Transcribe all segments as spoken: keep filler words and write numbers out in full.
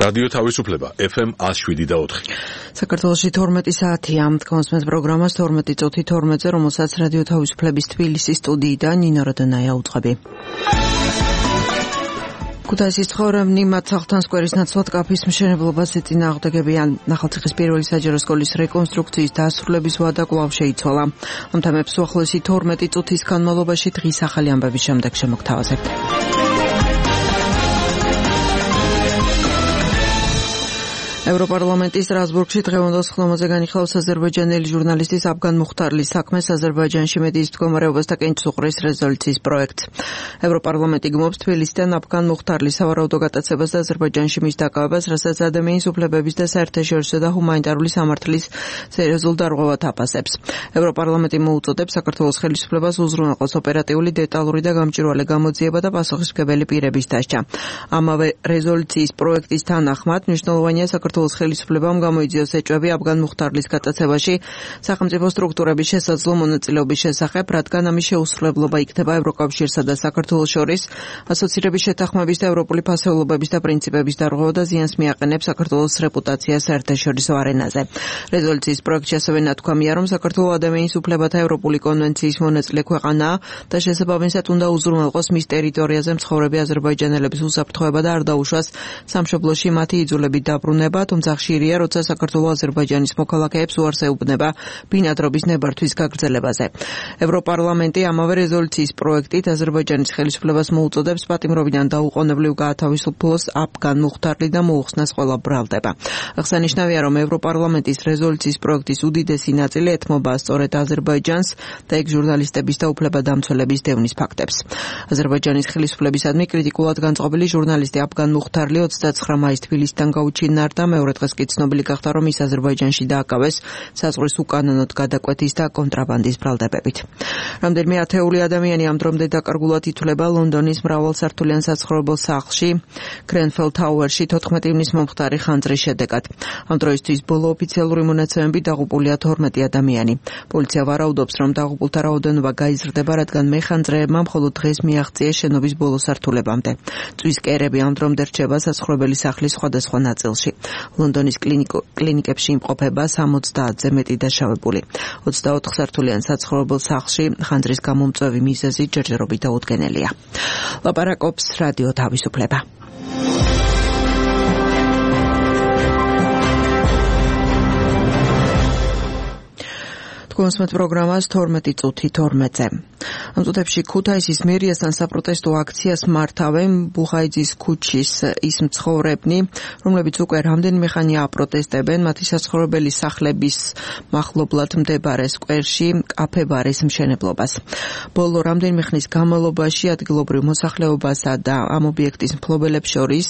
რადიო თავისუფლება ეფ ემ one oh seven და four. საქართველოში თორმეტი საათია. თქვენს პროგრამას თორმეტი წუთი თორმეტზე, რომელსაც რადიო თავისუფლების თბილისის სტუდიიდან ნინო როდონაია უძღვები. ქუთაისის ცხოვრებნი მათ სახლთან სკვერის ნაცვლად კაფის მშენებლობას ეწინააღმდეგებიან. ახალციხის პირველი საჯარო სკოლის რეკონსტრუქციის დასრულების ვადა კვლავ შეიცვალა. ამ თემებს უახლოესი თორმეტი წუთის განმავლობაში დღის ახალი ამბების შემდეგ შემოგთავაზებთ. ევროპარლამენტის სტრასბურგში დღევანდელ სხდომაზე განიხილავს აზერბაიჯანელი ჟურნალისტის აფგან მუხტარლის საქმეს აზერბაიჯანში მედიის მდგომარეობას და კენჭს უყრის რეზოლუციის პროექტს. ევროპარლამენტი გმობს თბილისიდან აფგან მუხტარლის სავარაუდო გატაცებას და აზერბაიჯანში მის დაკავებას, რასაც ადამიანის უფლებების და საერთაშორისო და ჰუმანიტარული სამართლის სერიოზულ დარღვევად აფასებს. ევროპარლამენტი მოუწოდებს საქართველოს ხელისუფლებას უზრუნველყოს ოპერატიული, დეტალური და გამჭვირვალე გამოძიება და პასუხისმგებელი პირების დასჯა. ამავე რეზოლუციის პროექტის თანახმად მნიშვნელოვანია საქართველოს ხელისუფლებამ გამოიძიოს ეჭვები აფგან მუხტარლის გატაცებაში სახელმწიფო სტრუქტურების შესაძლო მონაწილეობის შესახებ, რადგან ამის შეუსრულებლობა იქნება ევროკავშირსა და საქართველოს შორის ასოცირების შეთანხმების და ევროპული ფასეულობების და პრინციპების დარღვევა და ზიანს მიაყენებს საქართველოს რეპუტაციას საერთაშორისო არენაზე. რეზოლუციის პროექტში ასევე ნათქვამია, რომ საქართველოს ადამიანის უფლებათა ევროპული კონვენციის მონაწილე ქვეყანაა და შესაბამისად უნდა უზრუნველყოს მის ტერიტორიაზე მცხოვრები აზერბაიჯანელების უსაფრთხოება და არ დაუშვას სამშობლოში მათი იძულებით დაბრუნება. თუმცა ხშირია, როცა საქართველოს აზერბაიჯანის მოქალაქეებს უარს ეუბნება ბინადრობის ნებართვის გაგრძელებაზე. ევროპარლამენტი ამავე რეზოლუციის პროექტით აზერბაიჯანის ხელისუფლებას მოუწოდებს პატიმრობიდან დაუყოვნებლივ გაათავისუფლოს აფგან მუხტარლი და მოუხსნას ყველა ბრალდება. აღსანიშნავია, რომ ევროპარლამენტის რეზოლუციის პროექტის უდიდესი ნაწილი ეთმობა სწორედ აზერბაიჯანს და იქ ჟურნალისტების და უფლებადამცველების დევნის ფაქტებს. აზერბაიჯანის ხელისუფლებისადმი კრიტიკულად განწყობილი ჟურნალისტი აფგან მუხტარლი ოცდაცხრა მაისს თბილისიდან გაუჩინა და მეორე დღეს კი ცნობილი გახდა, რომ ის აზერბაიჯანში დააკავეს საზღვრის უკანონოდ გადაკვეთის და კონტრაბანდის ბრალდებებით. რამდენიმე ათეული ადამიანი ამ დრომდე დაკარგულად ითვლება ლონდონის მრავალსართულიან საცხოვრებელ სახლში გრენფელ თაუერში თოთხმეტი ივნის მომხდარი ხანძრის შედეგად. ამ დროისთვის ბოლო ოფიციალური მონაცემები დაღუპულია თორმეტი ადამიანი. პოლიცია ვარაუდობს, რომ დაღუპულთა რაოდენობა გაიზრდება, რადგან მეხანძრეებმა მხოლოდ დღეს მიაღწიეს შენობის ბოლო სართულებამდე. წვის კერები ამ დრომდე რჩება საცხოვრებელი სახლის სხვადასხვა ნაწილში. ლონდონის კლინიკებში იმყოფება სამოცდაათზე მეტი დაშავებული. ოცდაოთხ სართულიან საცხოვრებელ სახლში ხანძრის გამომწვევი მიზეზი ჯერჯერობით დაუდგენელია. ლაპარაკობს რადიო თავისუფლება. თქვენს პროგრამას თორმეტი წუთი თორმეტზე. ამ წუთებში ქუთაისის მერიასთან საპროტესტო აქციას მართავენ ბუხაიძის ქუჩის ის მცხოვრებნი, რომლებიც უკვე რამდენიმე ხანია აპროტესტებენ მათი საცხოვრებელი სახლების მახლობლად მდებარე სკვერში კაფე ბარის მშენებლობას. ბოლო რამდენიმე ხნის განმავლობაში ადგილობრივ მოსახლეობასა და ამ ობიექტის მფლობელებს შორის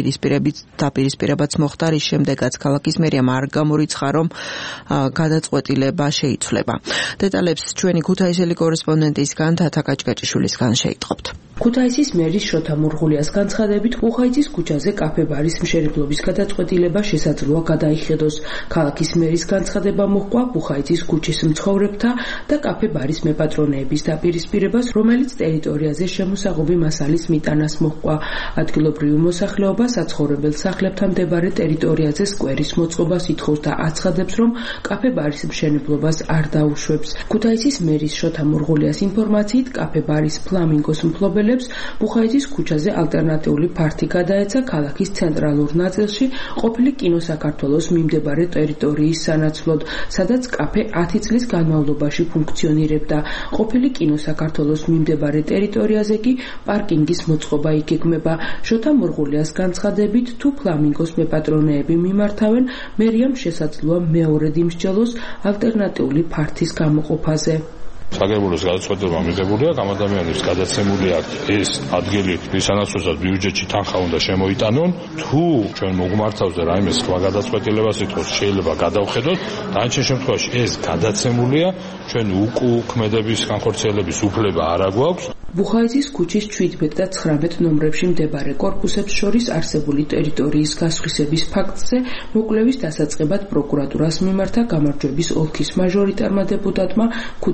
დაპირისპირებაც მოხდა, რის შემდეგაც ქალაქის მერიამ არ გამორიცხა, რომ გადაწყვეტილება შეიცვლება. დეტალებს ჩვენი ქუთაისელი კორესპონდენტისგან თათა კაჭკაჭიშვილისგან შეიტყობთ. ქუთაისის მერის შოთა მურღულიას განცხადებით, ბუხაიძის ქუჩაზე კაფე ბარის მშენებლობის გადაწყვეტილება შესაძლოა გადაიხედოს. ქალაქის მერის განცხადება მოჰყვა ბუხაიძის ქუჩის მცხოვრებთა და კაფე ბარის მეპატრონეების დაპირისპირებას, რომელიც ტერიტორიაზე შემოსაღობი მასალის მიტანას მოჰყვა. ადგილობრივი მოსახლეობა საცხოვრებელ სახლებთან მდებარე ტერიტორიაზე სკვერის მოწყობას ითხოვს და აცხადებს, რომ კაფე ბარის მშენებლობას არ დაუშვებს. ქუთაისის მერის შოთა მურღულიას ინფორმაციით, კაფე ბარის ფლამინგოს მფლობელებს ბუხაიძის ქუჩაზე ალტერნატიული ფართი გადაეცა ქალაქის ცენტრალურ ნაწილში ყოფილი კინო საქართველოს მიმდებარე ტერიტორიის სანაცვლოდ, სადაც კაფე ათი წლის განმავლობაში ფუნქციონირებდა. ყოფილი კინო საქართველოს მიმდებარე ტერიტორიაზე კი პარკინგის მოწყობა იგეგმება. შოთა მურღულიას განცხადებით, თუ ფლამინგოს მეპატრონეები მიმართავენ, მერიამ შესაძლოა მეორედ იმსჯელოს ალტერნატიული ფართის გამოყოფაზე. საგებულოს გადაწყვეტილება მიღებულია, ამ ადამიანებს გადაცემული აქვს ეს ადგილი, ვისანაცვლოსაც ბიუჯეტში თანხა უნდა შემოიტანონ. თუ ჩვენ მოგმართავზე რაიმე სხვა გადაწყვეტილებას ითხოვს, შეიძლება გადავხედოთ. დანარჩენ შემთხვევაში ეს გადაცემულია, ჩვენ უკუქმედების განხორციელების უფლება არ აგვაქვს. ბუხაიძის ქუჩის შვიდმეტ და ცხრამეტ ნომრებში მდებარე კორპუსებს შორის არსებული ტერიტორიის გასხვისების ფაქტზე მოკვლევის დასაწყებად პროკურატურას მიმართა გამარჯვების ოლქის მაჟორიტარმა დეპუტატმა ქუთაისის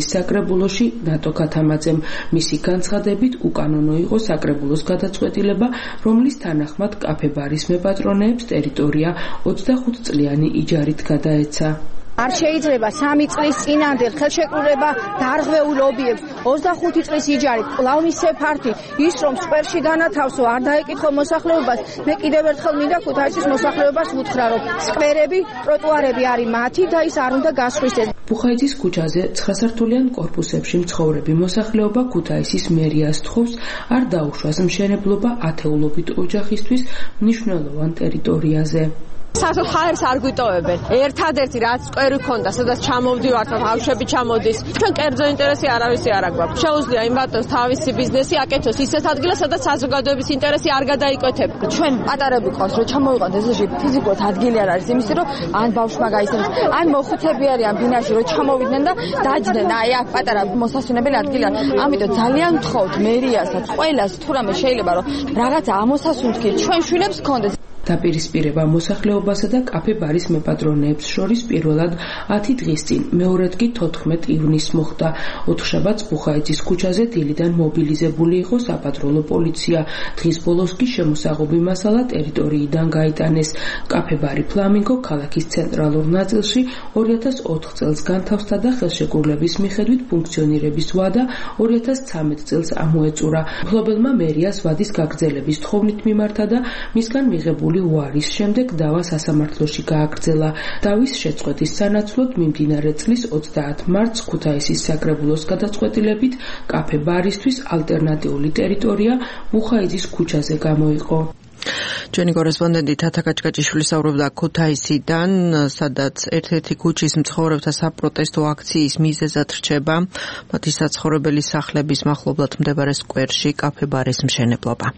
საკრებულოში ნატო ქათამაძემ. მისი განცხადებით უკანონო იყო საკრებულოს გადაწყვეტილება, რომლის თანახმად კაფე-ბარის მეპატრონეებს ტერიტორია ოცდახუთ წლიანი იჯარით გადაეცა. არ შეიძლება სამი წლის წინანდელ ხელშეკრულება დარღვეულ ობიექტს ოცდახუთი წლის იჯარით კვლავ მისცე ფართი ის რომ სკვერში განათავსო არ დაეკითხო მოსახლეობას მე კიდევ ერთხელ მინდა ქუთაისის მოსახლეობას ვუთხრა რომ სკვერები ტროტუარები არის მათი და ის არ უნდა გასხვისდეს. ბუხაიძის ქუჩაზე ცხრასართულიან კორპუსებში მცხოვრები მოსახლეობა ქუთაისის მერიას თხოვს არ დაუშვას მშენებლობა ათეულობით ოჯახისთვის მნიშვნელოვან ტერიტორიაზე. საერთოდ ჰაერს არ გვიტოვებენ. ერთადერთი რაც სკვერი ქონდა, სადაც ჩამოვდივართ, ბავშვები ჩამოდის. ჩვენ კერძო ინტერესი არავისი არ აქვს. შეუძლია იმ ბატონს თავისი ბიზნესი აკეთოს ისეთ ადგილას, სადაც საზოგადოების ინტერესი არ გადაიკვეთება. ჩვენ პატარები ყავს, რომ ჩამოვიყოთ ეზოში ფიზიკურად ადგილი არ არის, იმისთვის რომ ან ბავშვმა გაისწრებს, ან მოხუცები არიან ბინაში, რომ ჩამოვიდნენ და დაჯდნენ. აი აქ პატარა მოსასვენებელი ადგილი არის. ამიტომ ძალიან ვთხოვთ მერიასაც, ყველას თუ რამე შეიძლება რომ რაღაცა ამოსასუნთქი ჩვენ შვილებს გქონდეს. დაპირისპირება მოსახლეობასა და კაფე-ბარის მეპატრონეებს შორის პირველად ათი დღის წინ, მეორედ კი თოთხმეტ ივნისს მოხდა. ოთხშაბათს ბუხაიძის ქუჩაზე დილიდან მობილიზებული იყო საპატრულო პოლიცია. დღის ბოლოს კი შემოსაღობი მასალა ტერიტორიიდან გაიტანეს. კაფე-ბარი ფლამინგო ქალაქის ცენტრალურ ნაწილში ორი ათას ოთხ წელს განთავსდა და ხელშეკრულების მიხედვით ფუნქციონირების ვადა ორი ათას ცხრამეტ წელს ამოეწურა. მფლობელმა მერიას ვადის გაგრძელების თხოვნით მიმართა და მისგან მიღებული უარის შემდეგ დავა სასამართლოში გააგრძელა. დავის შეწყვეტის სანაცვლოდ მიმდინარე წლის ოცდაათ მარტს ქუთაისის საკრებულოს გადაწყვეტილებით კაფე-ბარისთვის ალტერნატიული ტერიტორია ბუხაიძის ქუჩაზე გამოიყო. ჩვენი კორესპონდენტი თათა კაჭკაჭიშვილი საუბრობდა ქუთაისიდან, სადაც ერთ-ერთი ქუჩის მცხოვრებთა საპროტესტო აქციის მიზეზად რჩება მათი საცხოვრებელი სახლების მახლობლად მდებარე სკვერში კაფე-ბარის მშენებლობა.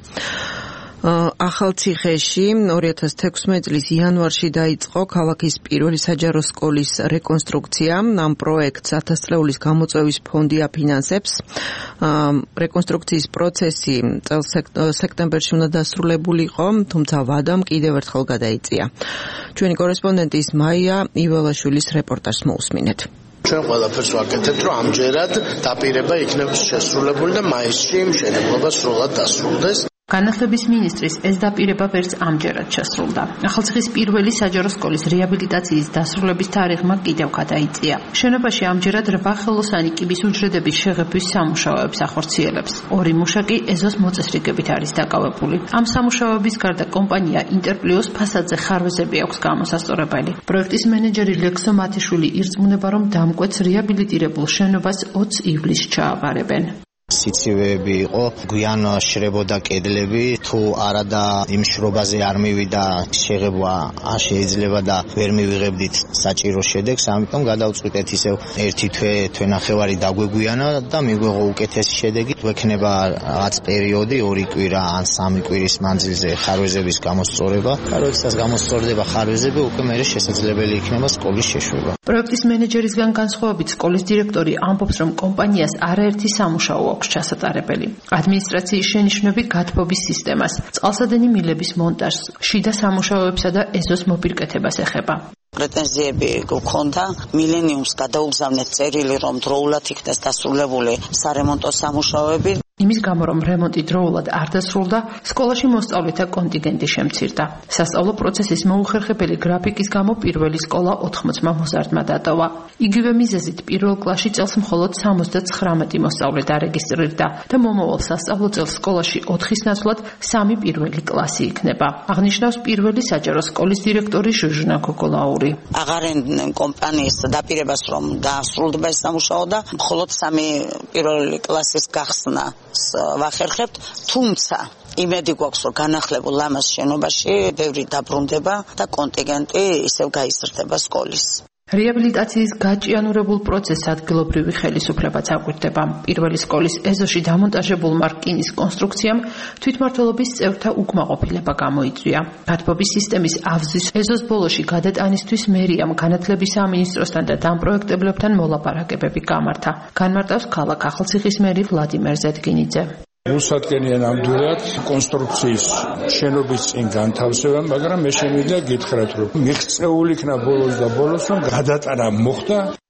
ახალციხეში ორი ათას თექვსმეტ წლის იანვარში დაიწყო ქალაქის პირველი საჯარო სკოლის რეკონსტრუქცია. ამ პროექტს ათასწლეულის გამოწვევის ფონდი აფინანსებს. რეკონსტრუქციის პროცესი წელს სექტემბერში უნდა დასრულებულიყო, თუმცა ვადამ კიდევ ერთხელ გადაიწია. ჩვენი კორესპონდენტის მაია იველაშვილის რეპორტაჟს მოусმინეთ. ჩვენ ყველაფერს ვაკეთებთ, რომ ამჯერად დაპირება იქნებს შესრულებული და მაისში მშენებლობა სრულად დასრულდეს. განათლების მინისტრის ეს დაპირება ვერც ამჯერად შესრულდა. ახალციხის პირველი საჯარო სკოლის რეაბილიტაციის დასრულების თარიღმა კიდევ გადაიწია. შენობაში ამჯერად რვა ხელოსანი კიბის უჯრედების შეღებვის სამუშაოებს ახორციელებს. ორი მუშა კი ეზოს მოწესრიგებით არის დაკავებული. ამ სამუშაოების გარდა კომპანია ინტერპლიოს ფასადზე ხარვეზები აქვს გამოსასწორებელი. პროექტის მენეჯერი ლექსო მათიშვილი ირწმუნება, რომ დამკვეთს რეაბილიტირებულ შენობას ოცი ივლისს ჩააბარებენ. სიცივეები იყო, გვიან შრებოდა კედლები, თუ არა და იმ შრობაზე არ მივიდა შეღებვა არ შეიძლება და ვერ მივიღებდით საჭირო შედეგს, ამიტომ გადავწყვიტეთ ისევ ერთი თვე, თვენახევარი დაგვეგვიანა და მიგვიღო უკეთესი შედეგი. გვექნება რაღაც პერიოდი, ორი კვირა ან სამი კვირის მანძილზე ხარვეზების გამოსწორება. როდესაც გამოსწორდება ხარვეზები, უკვე მერე შესაძლებელი იქნება სკოლის შეშვება. პროექტის მენეჯერისგან განსხვავებით, სკოლის დირექტორი ამბობს, რომ კომპანიას არაერთი სამუშაო აქვს ჩასატარებელი. ადმინისტრაციის შენიშვნები გათბობის სისტემას, წყალსადენი მილების მონტაჟს, შიდა სამუშაოებსა და ეზოს მოპირკეთებას ეხება. პრეტენზიები გქონდა მილენიუმს გადაუგზავნეთ წერილი, რომ დროულად იქნეს დასრულებული სარემონტო სამუშაოები. იმის გამო, რომ რემონტი დროულად არ დასრულდა, სკოლაში მოსწავლეთა კონტინგენტი შემცირდა. სასწავლო პროცესის მოუხერხებელი გრაფიკის გამო პირველი სკოლა ოთხმოცმა მოზარდმა დატოვა. იგივე მიზეზით პირველ კლასში წელს მხოლოდ სამოცდაცხრამეტი მოსწავლე დარეგისტრირდა და მომავალ სასწავლო წელს სკოლაში ოთხის ნაცვლად სამი პირველი კლასი იქნება. აღნიშნავს პირველი საჯარო სკოლის დირექტორი ჟუჟნა კოკოლაური. აღარენ კომპანიის დაპირებას, რომ დაასრულდება ეს სამუშაო და მხოლოდ სამი პირველი კლასის გახსნა ვახერხებთ, თუმცა იმედი გვაქვს, რომ განახლებულ ამას შენობაში ბევრი დაბრუნდება და კონტინგენტი ისევ გაიზრდება სკოლის. რეაბილიტაციის გაჭიანურებულ პროცესს ადგილობრივი ხელისუფლებაც აკვირდება. პირველი სკოლის ეზოში დამონტაჟებულმა რკინის კონსტრუქციამ თვითმმართველობის წევრთა უკმაყოფილება გამოიწვია. გათბობის სისტემის ავზის ეზოს ბოლოში გადატანისთვის მერიამ განათლების სამინისტროსთან და დამპროექტებლებთან მოლაპარაკებები გამართა. განმარტავს ქალაქ ახალციხის მერი ვლადიმერ ზედგინიძე. უსადგენია ნამდვილად კონსტრუქციის შენობის წინ განთავსება, მაგრამ მე შემიძლია გითხრათ, რომ მიღწეული იქნა ბოლოს და ბოლოს, რომ გადატანა მოხდა.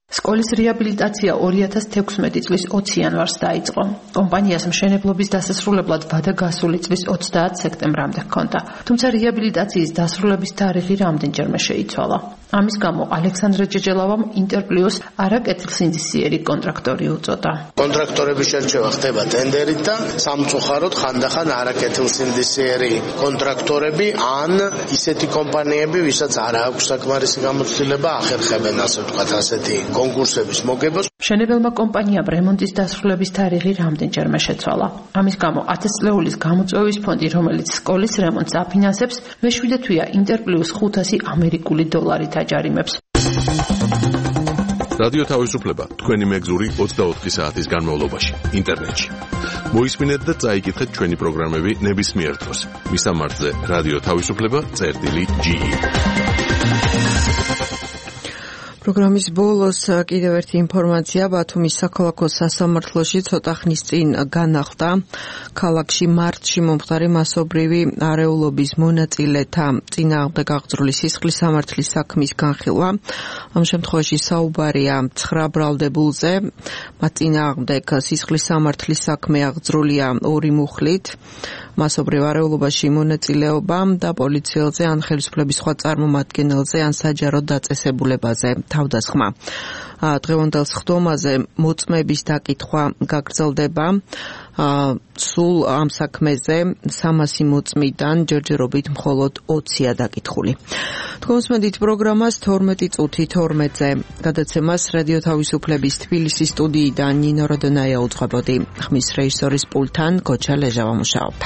სკოლის რეაბილიტაცია ორი ათას თექვსმეტი წლის ოცი იანვარს დაიწყო. კომპანიას მშენებლობის დასასრულებლად ვადა გასული წლის ოცდაათ სექტემბრამდე ჰქონდა. თუმცა რეაბილიტაციის დასრულების თარიღი რამდენჯერმე შეიცვალა. ამის გამო ალექსანდრე ჯეჯელავამ ინტერპლიუს არაკეთილსინდისიერი კონტრაქტორი უწოდა. კონტრაქტორების შერჩევა ხდება ტენდერით და სამწუხაროდ ხანდახან არაკეთილსინდისიერი კონტრაქტორები ან ისეთი კომპანიები, ვისაც არ აქვს საკმარისი გამოცდილება, ახერხებენ ასე ვთქვათ ასეთი კონკურსების მოგებას. მშენებელმა კომპანიამ რემონტის დასრულების თარიღი რამდენჯერმე შეცვალა. ამის გამო ათასწლეულის გამოწვევის ფონდი, რომელიც სკოლის რემონტს აფინანსებს, მეშვიდე თვეა ინტერპლიუს ხუთასი ამერიკული დოლარით აჯარიმებს. რადიო თავისუფლება თქვენი მეგზური ოცდაოთხი საათის განმავლობაში ინტერნეტში. მოისმინეთ და წაიკითხეთ ჩვენი პროგრამები ნებისმიერ დროს. მისამართზე რადიო თავისუფლება წერტილი ჯი ი. პროგრამის ბოლოს კიდევ ერთი ინფორმაცია. ბათუმის საქალაქო სასამართლოში ცოტა ხნის წინ განახლდა ქალაქში მარტში მომხდარი მასობრივი არეულობის მონაწილეთა წინააღმდეგ აღძრული სისხლის სამართლის საქმის განხილვა. ამ შემთხვევაში საუბარია ცხრა ბრალდებულზე. მათ წინააღმდეგ სისხლის სამართლის საქმე აღძრულია ორი მუხლით. მასობრივ არეულობაში მონაწილეობა და პოლიციელზე ან ხელისუფლების სხვა წარმომადგენელზე ან საჯარო დაწესებულებაზე თავდასხმა. დღევანდელ სხდომაზე მოწმების დაკითხვა გაგრძელდება. სულ ამ საქმეზე სამასი მოწმიდან ჯერჯერობით მხოლოდ ოცია დაკითხული. თქვენს მედით პროგრამას თორმეტი წუთი თორმეტზე. გადაცემას რადიო თავისუფლების თბილისის სტუდიიდან ნინო როდონაია უძღვებოდი. ხმის რეჟისორის პულტთან გოჩა ლეჟავა მუშაობდა.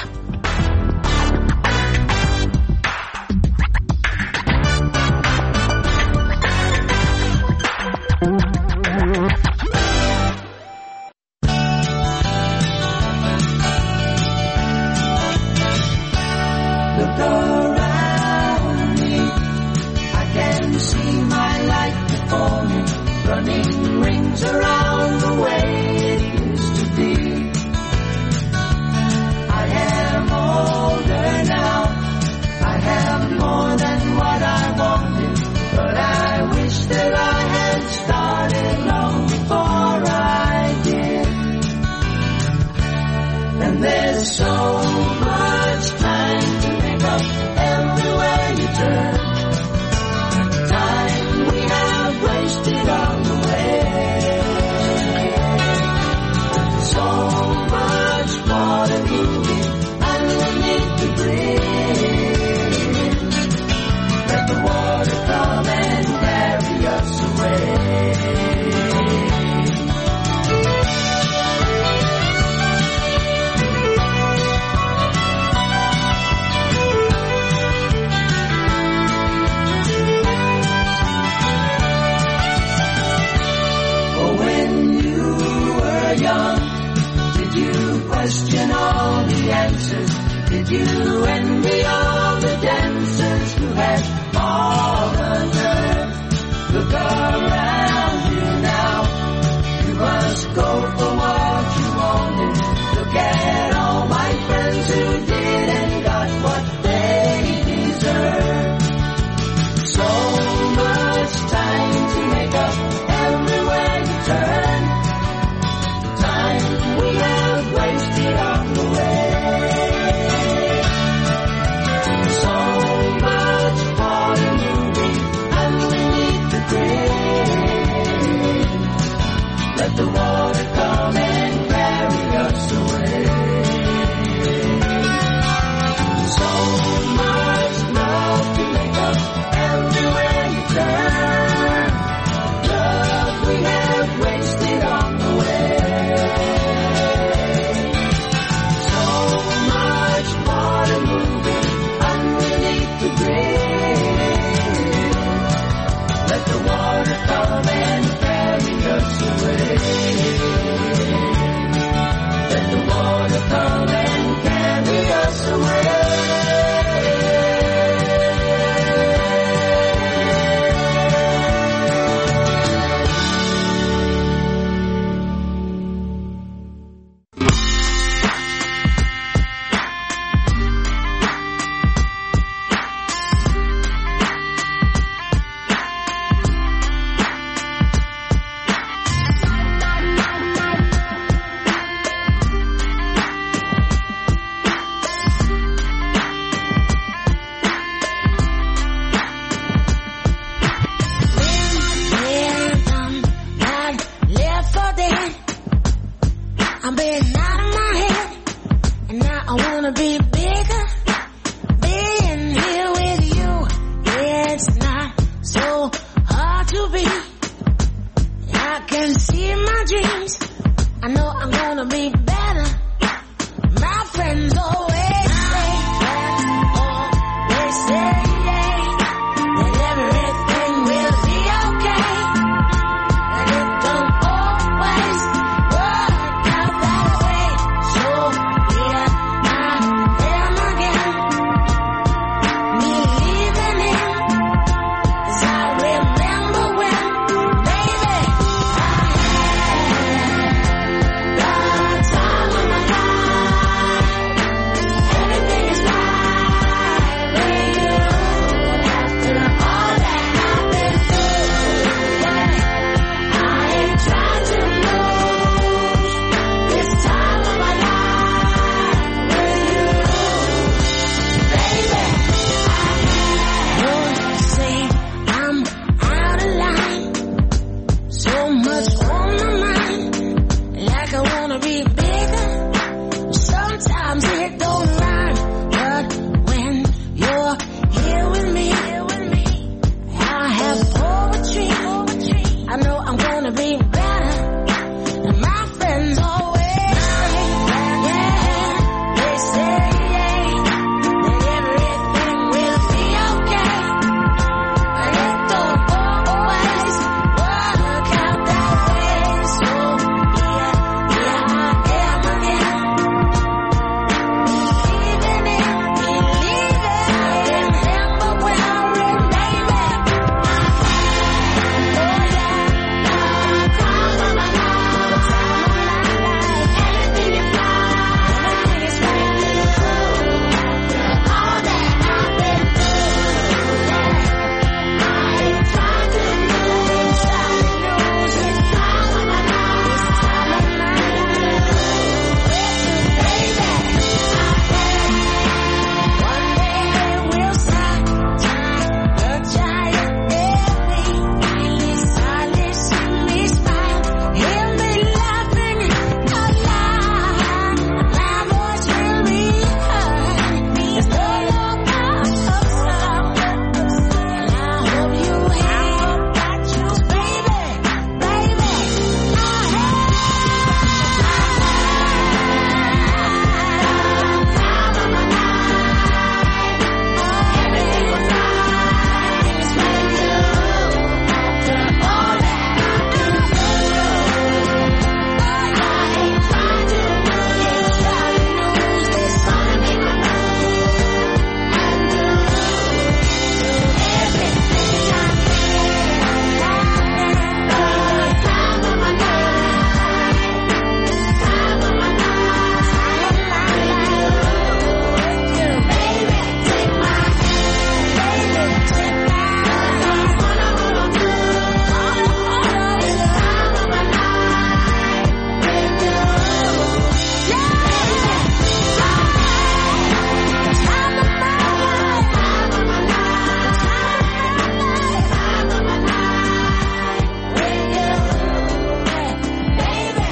So I've been out of my head, and now I wanna be bigger. Being here with you, yeah, it's not so hard to be. I can see my dreams, I know I'm gonna be better. My friends always say that, always say that everything will be okay. And it don't always work out that way. So here I am again, believing in, as I remember when, baby, I had the time of my life. Everything is right with you. After all that I've been through, I ain't trying to lose this time of my life with you, baby. Don't say I'm out of line. So much on my mind, like I wanna be bigger. Sometimes it don't rhyme, but when you're here with me, I have poetry. I know I'm gonna be better. And my friends always say that, yeah, they say that everything will be okay. But it don't always work out that way. So here, here I am again, believing in, believing. I remember when I remember, I had, oh yeah, the time of my life, the time of my life. Everything is right, everything is right with you. All that I've been through, yeah, I ain't trying to lose, trying to lose this time of my life, this time of my life with you, baby. One day we'll start the giant every silence, see me smile, hear me laughing out loud. My voice will be heard. There's no longer upside, and I hope you hear that, you, baby, baby. I had time of my life. Everything was right, it's with you. After all that I've been through, I ain't trying to lose, trying to lose this time in my life. And do everything I can. The time of my life, time of my life, time of my life with you, baby. Take my hand, baby, take my hand. I wanna hold on to all of this time of my life with you, yeah, baby. I had the time of my life, time of my life, time of my life, time of my life with you, yeah, baby.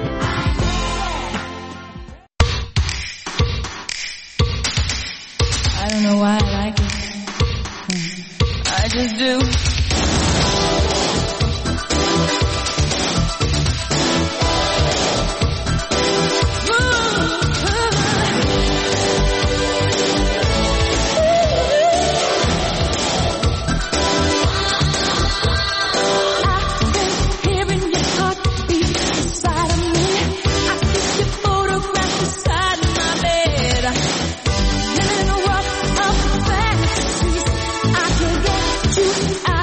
I don't know why I like it. I just do. Hearing your heartbeat inside of me. I see your photograph beside my bed. Living a world of fantasies. I can get you out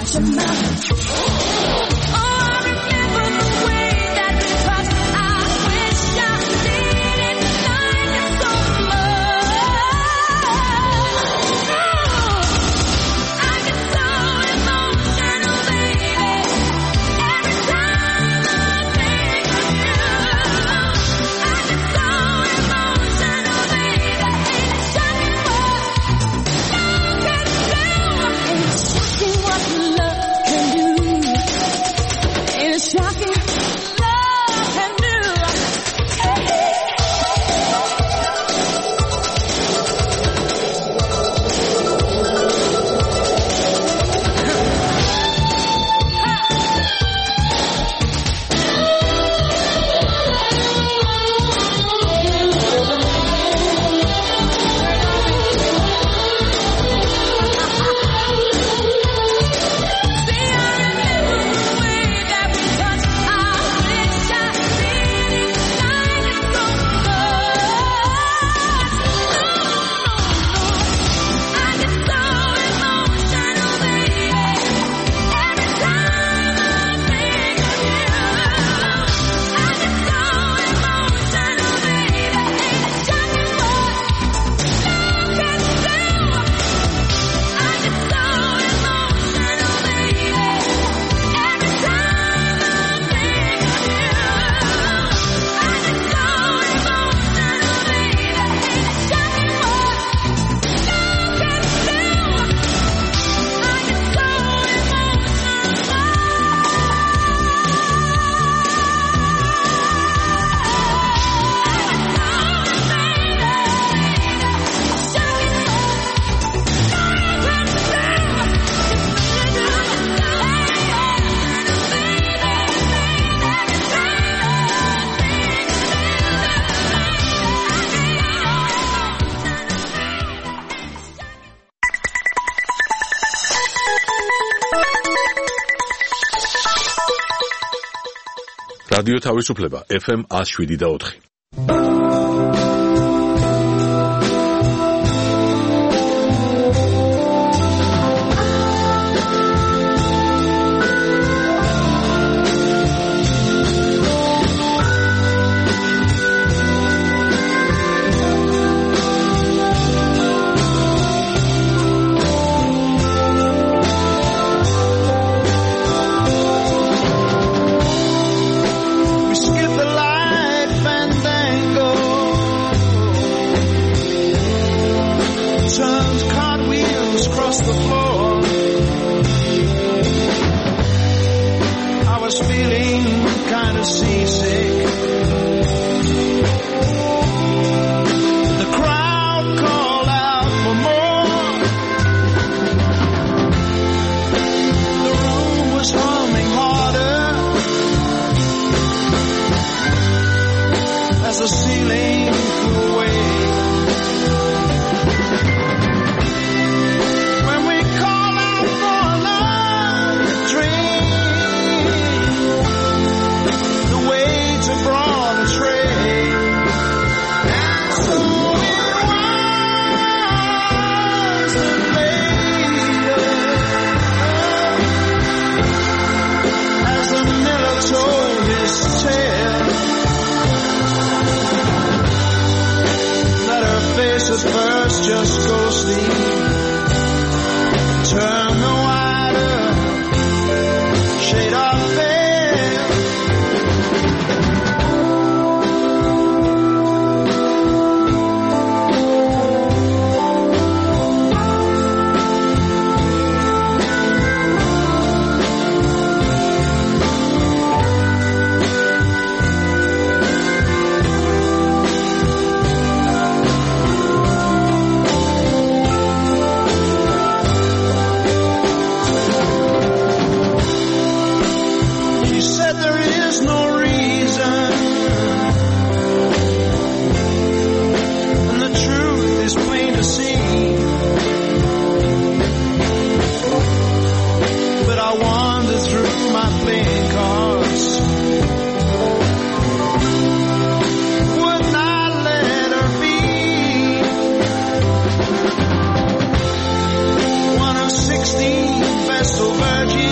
რადიო თავისუფლება ეფ ემ one oh seven და four. Vestal Virgin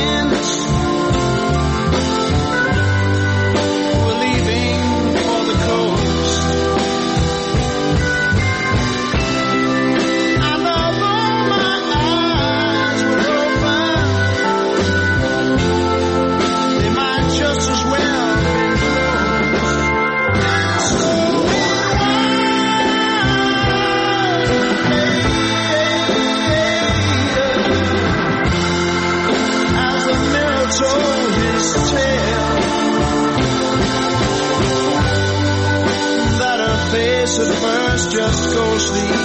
at first, just go sleep.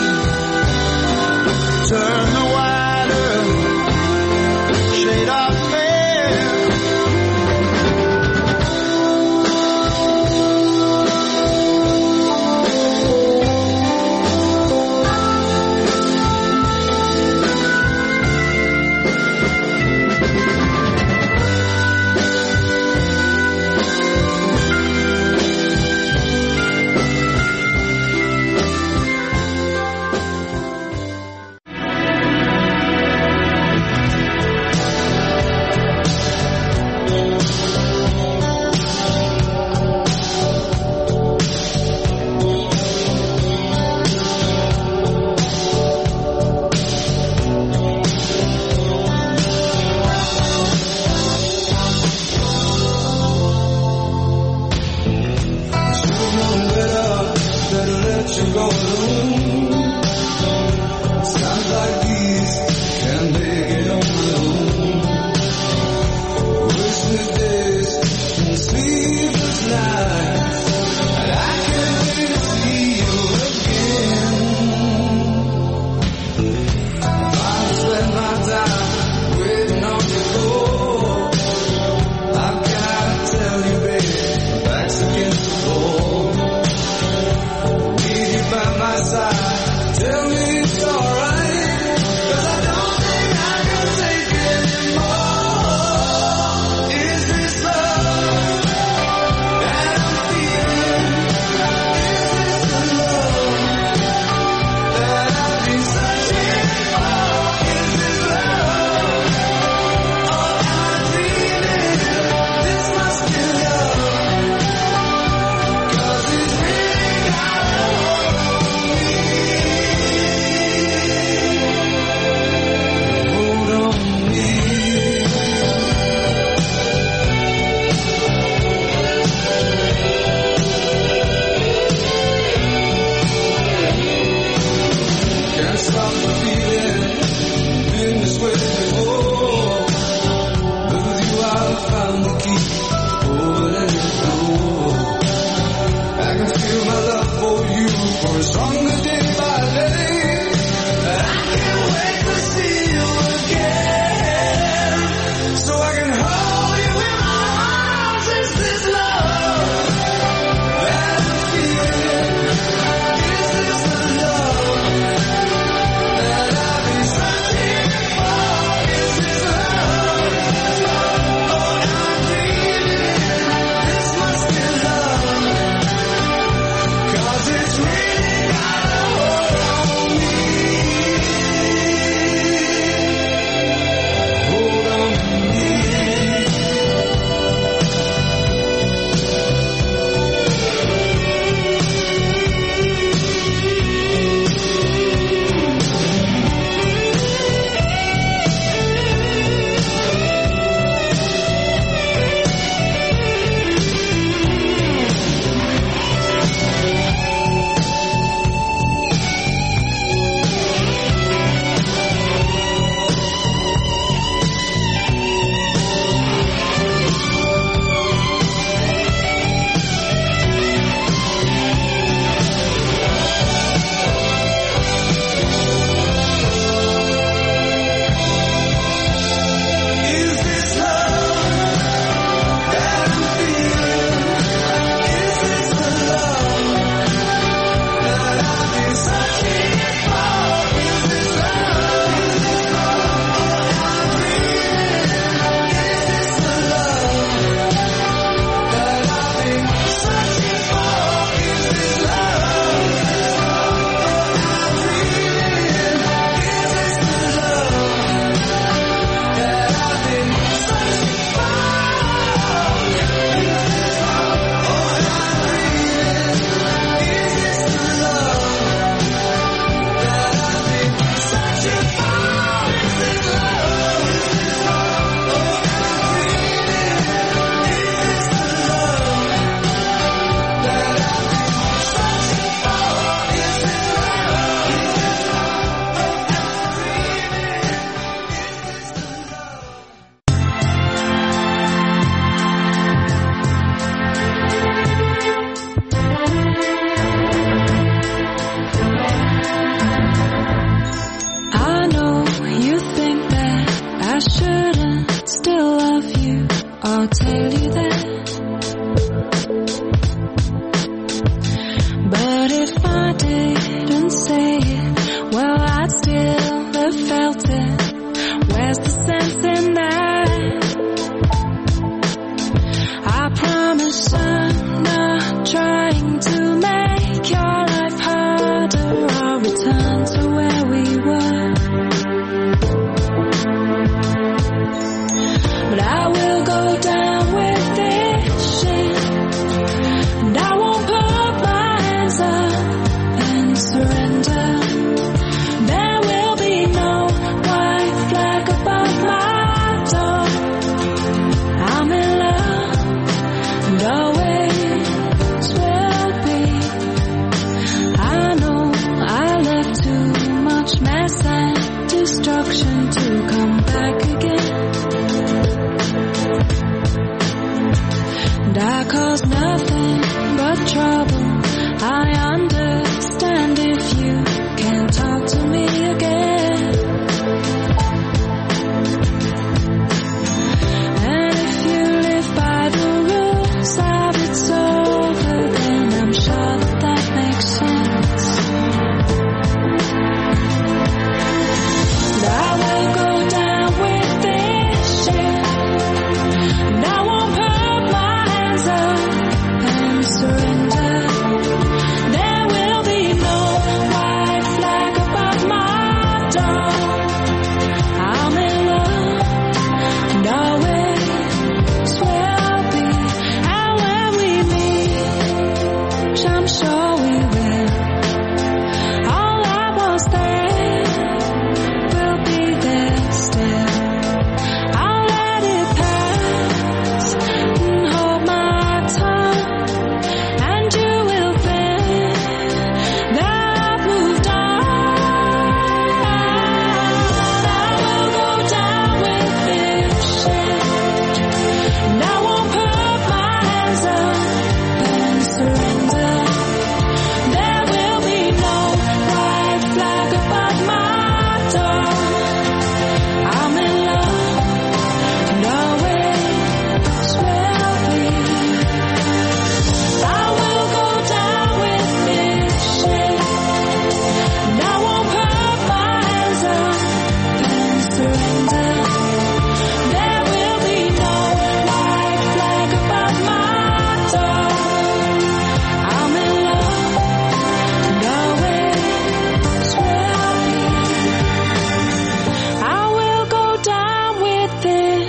Turn the wider shade of fair.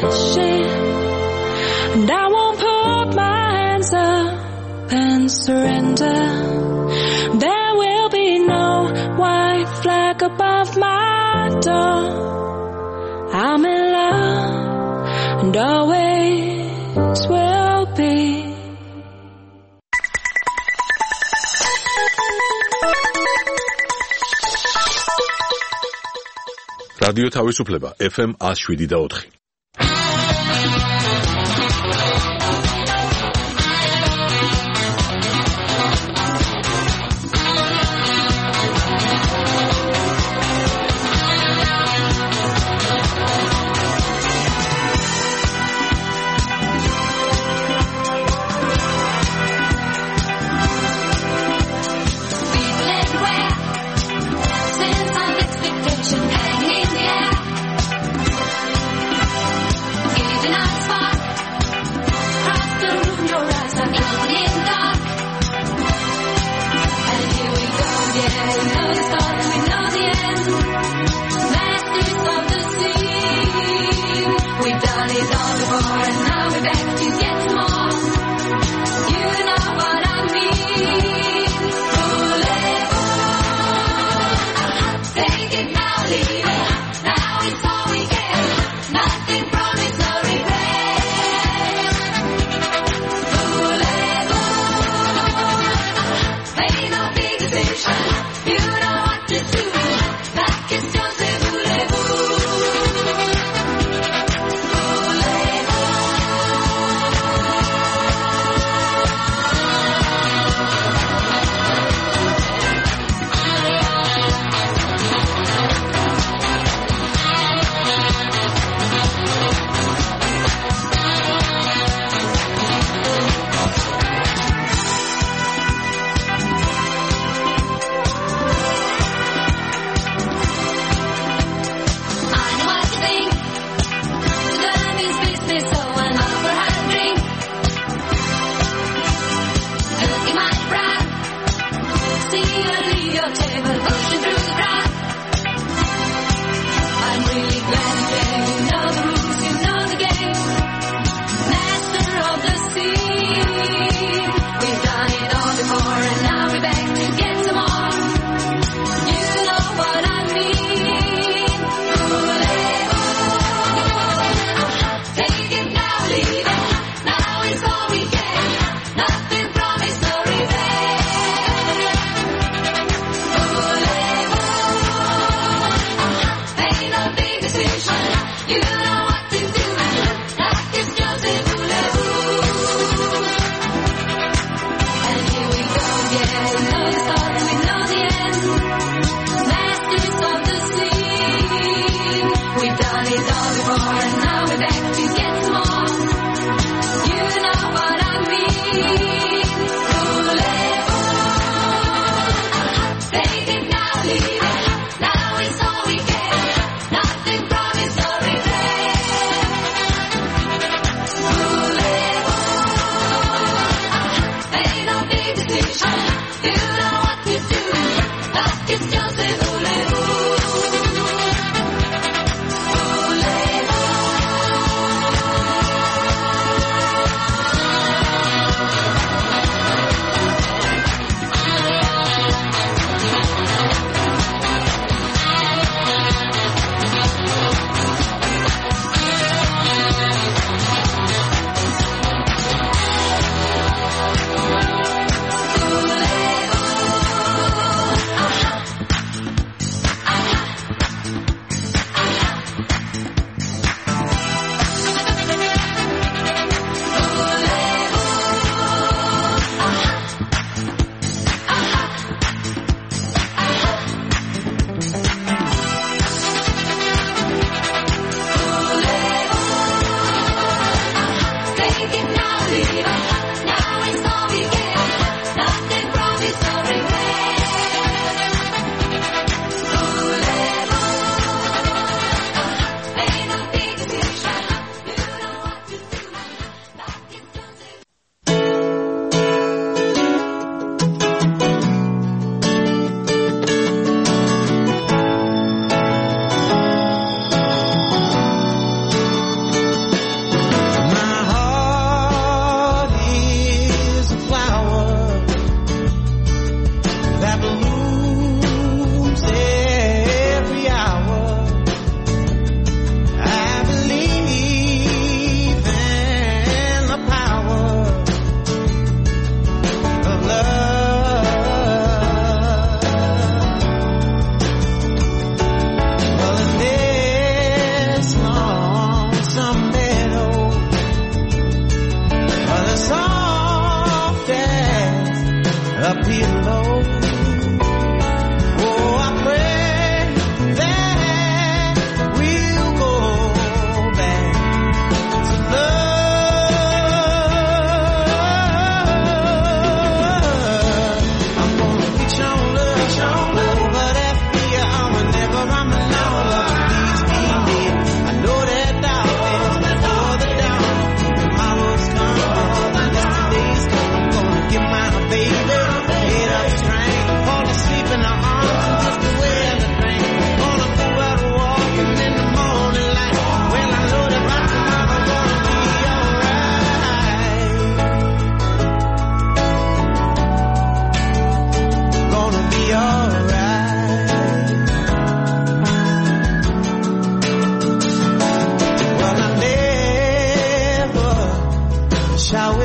shit. And I won't put my hands up and surrender. There will be no white flag above my door. I'm in love and always will be. რადიო თავისუფლება ეფ ემ one oh seven და four.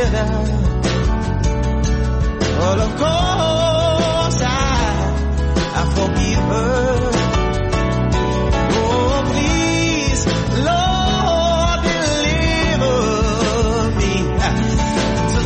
better. Well, of course I, I forgive her. Oh, please, Lord, deliver me to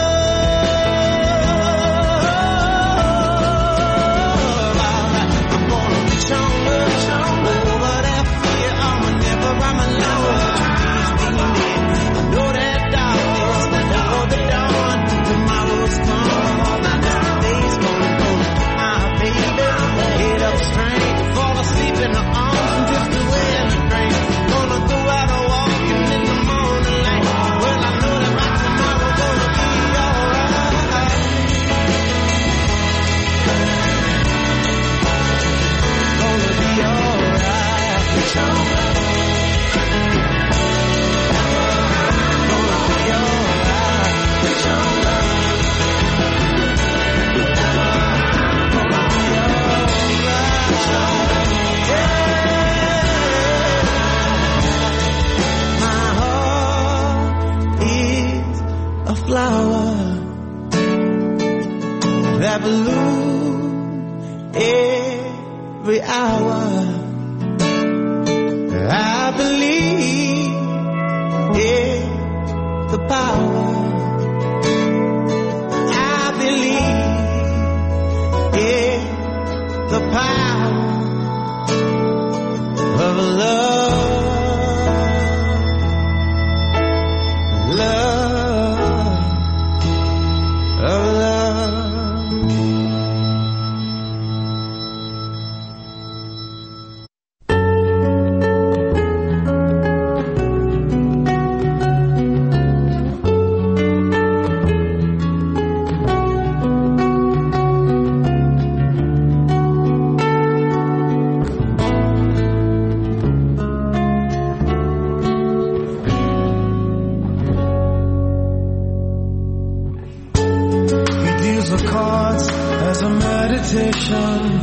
love. I'm gonna reach on over that fear. I'm never I'm alone. I know that darkness, I know the dawn. Tomorrow's come, day's gonna go. My baby, get up straight, fall asleep in the arms and drift away in the rain. Gonna go out and walking in the morning light. Well, I know that my tomorrow gonna be alright. Gonna be alright. Gonna be alright. My heart is a flower that blooms every hour. I believe in the power. I believe in the power of love, love, of love. He deals the cards as a meditation.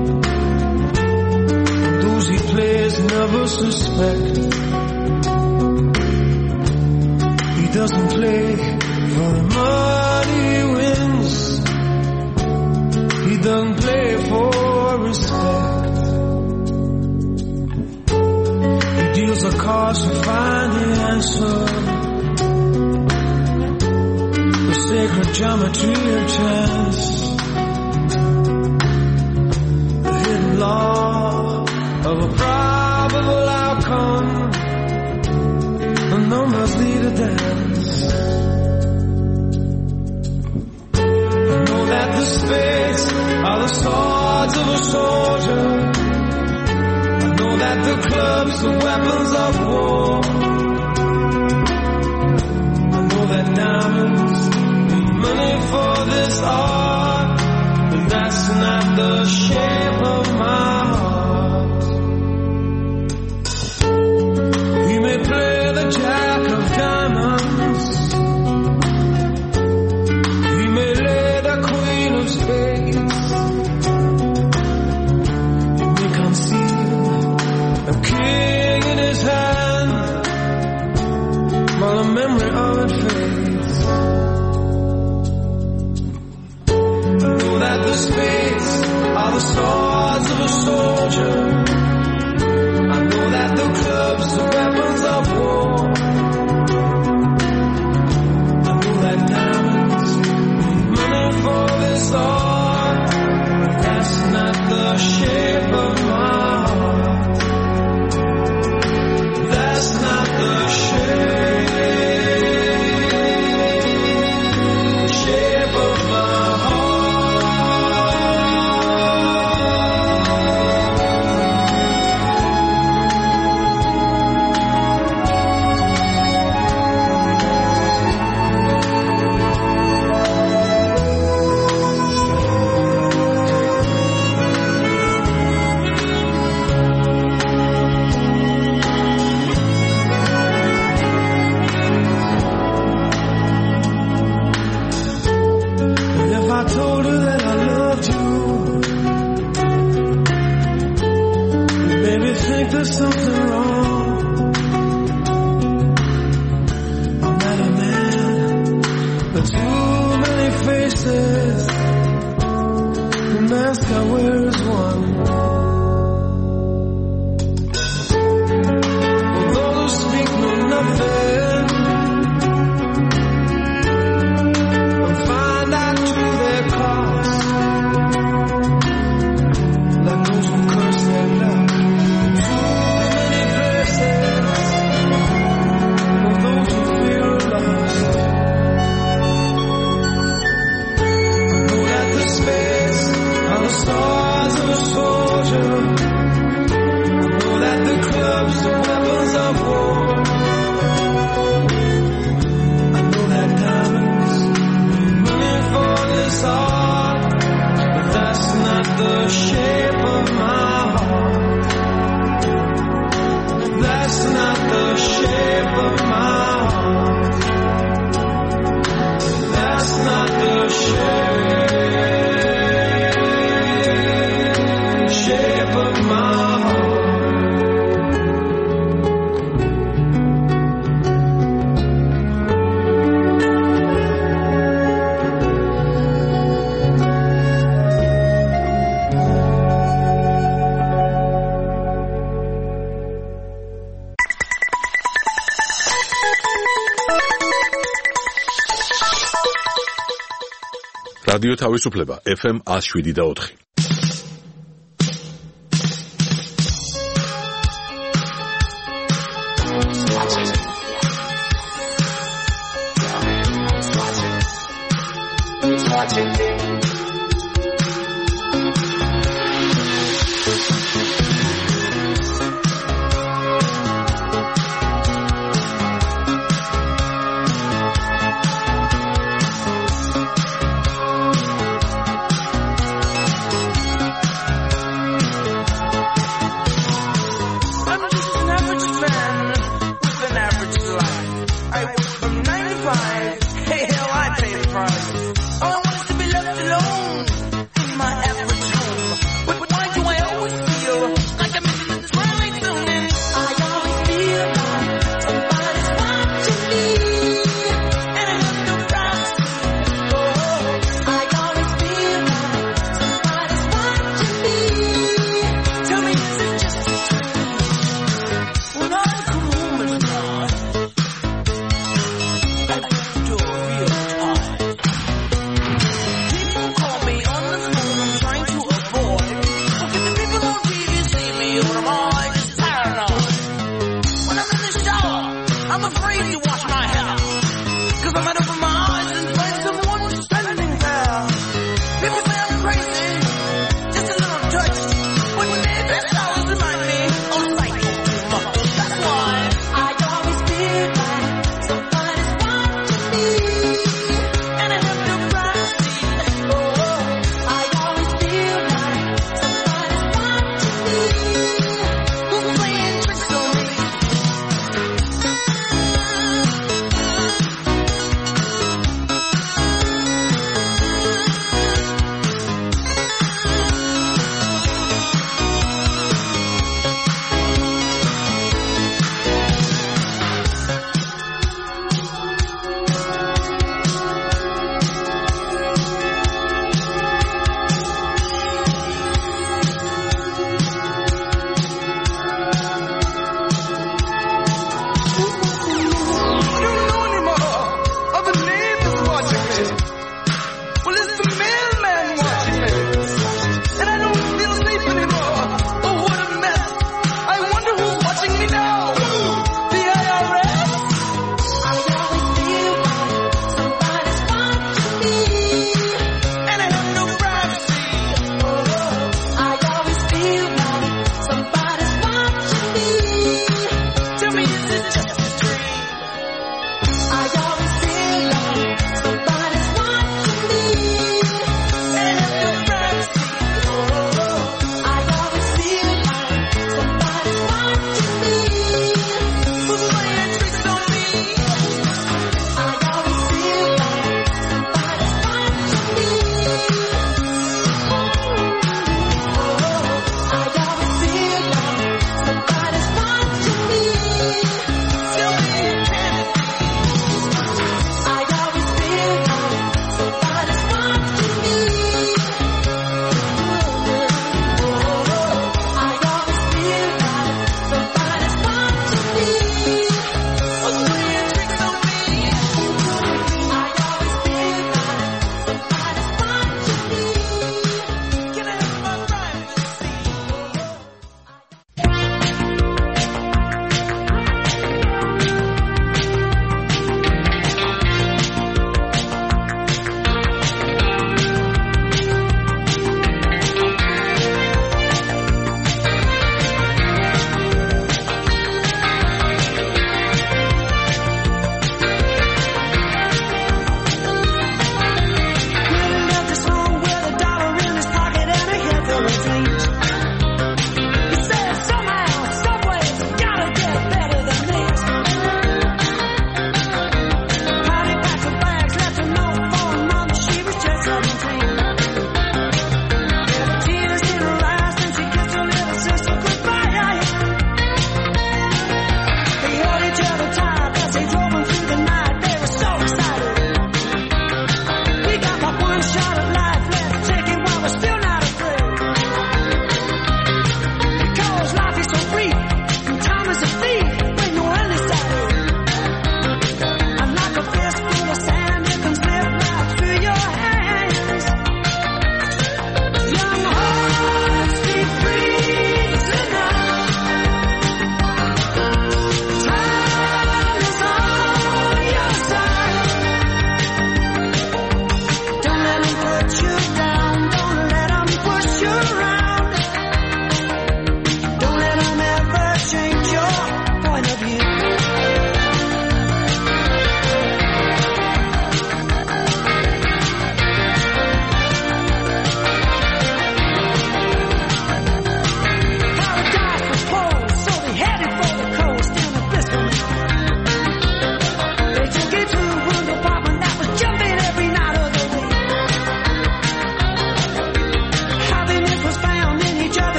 Those he plays never suspect. He doesn't play for the money he wins. He doesn't play for respect. He deals the cards to find the answer. The sacred geometry of chance. The hidden law of a probable outcome. The numbers lead a dance. I know that the spades are the swords of a soldier. I know that the clubs are weapons of war. I know that diamonds need money for this art, but that's not the shape of my heart. He may play the jack of diamonds. He may lay the queen of spades. He may conceal a king in his hand while the memory of it fades. I know that the spades are the swords of a soldier. I know that the clubs are weapons of war. I know that diamonds need money for this art, but that's not the shape of my heart. That's not the shape, shape of my heart. faces, the mask I wear is one. Although those who speak know nothing and find out to their cost, like those who curse their luck. Too many places for those who feel lost. Are the stars of a soldier. I know that the clubs are weapons of war. I know that diamonds running for this heart, but that's not the shape of my heart. That's not the shape of my heart. That's not the shape. Shape of my heart. რადიო თავისუფლება ეფ ემ one oh seven და four.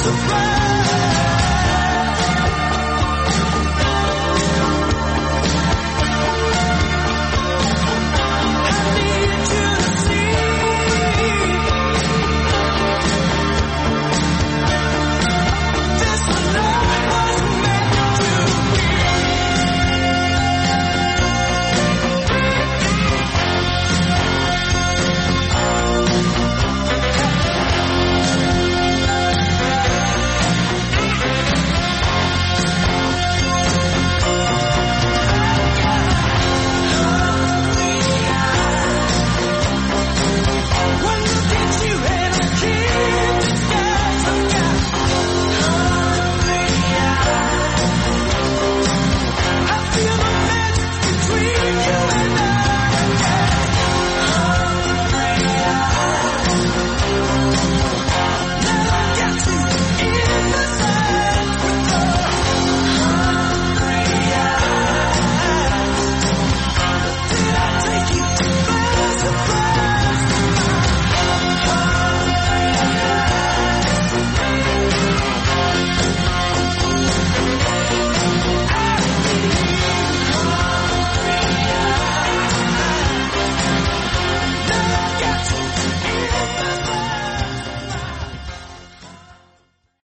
the fire.